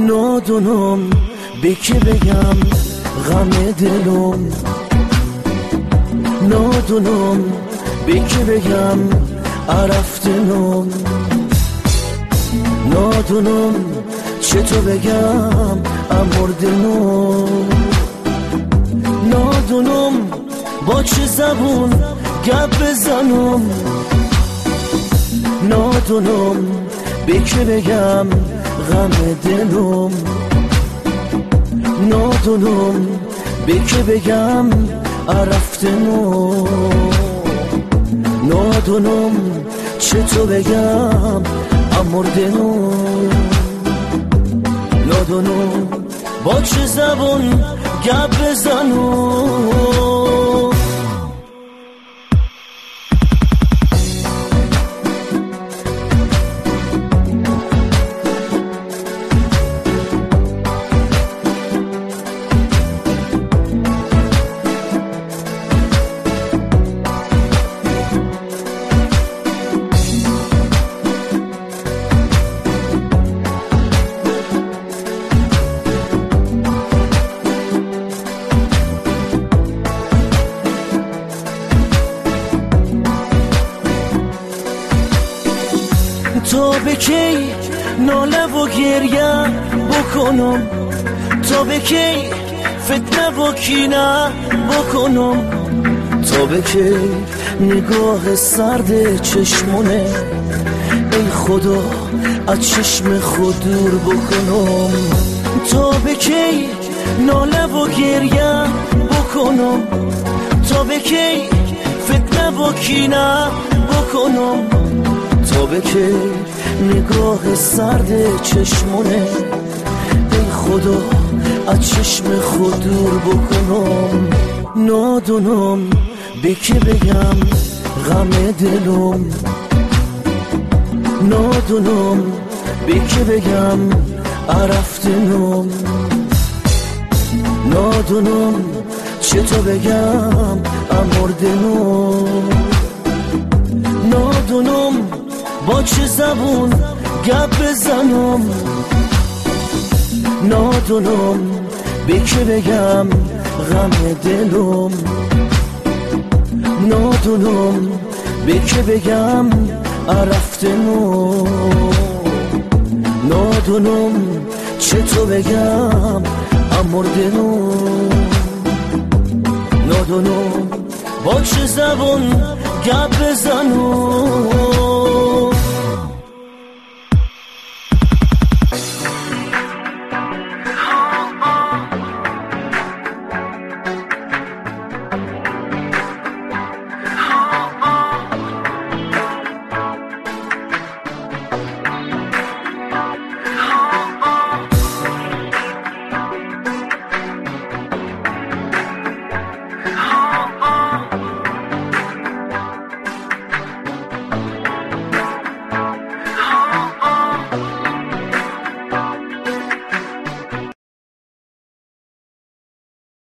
نادونم به که بگم غم دلم، نادونم به که بگم عرفتنم، نادونم چطور بگم امردنم، نادونم با چه زبون گپ بزنم، نادونم به که بگم غم دلم، نادونم به که بگم عرفتنم، نادونم چطور بگم امردنم، نادونم با چه زبون گپ بزنم. تا به کی ناله و گریه بکنم، تا به کی فتنه و کینه بکنم، تا به کی نگاه سرد چشمونه ای خدا از چشم خود دور بکنم، تا به کی ناله و گریه بکنم، تا به کی فتنه و کینه بکنم، تا به که نگاه سرد چشمونه ای خدا از چشم خود دور بکنم، نادونم به که بگم غم دلم، نادونم به که بگم عرفتنم، نادونم چطور بگم امردنم، نادونم با چه زبون گپ بزنم، نادونم به که بگم غم دلم، نادونم به که بگم عرفتنم، نادونم چطور بگم امردنم، نادونم با چه زبون گپ بزنم.